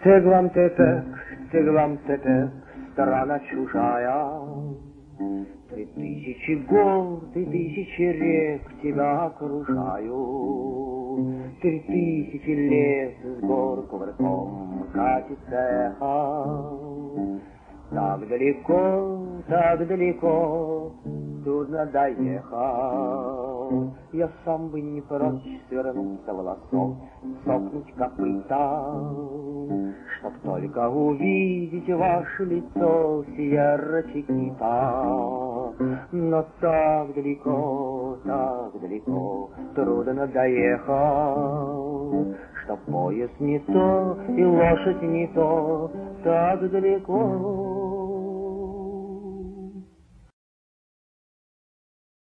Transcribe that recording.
Теглам-тепек, теглам-тепек, страна чужая. 3000 гор, 3000 рек тебя окружают. 3000 лет с гор кувырком катится эхо. Так далеко, трудно доехать. Я сам бы не прочь свернуться волосок, сокнуть копыта, чтоб только увидеть ваше лицо, Сьерра Чикита. Но так далеко, трудно доехать, что поезд не то и лошадь не то, так далеко.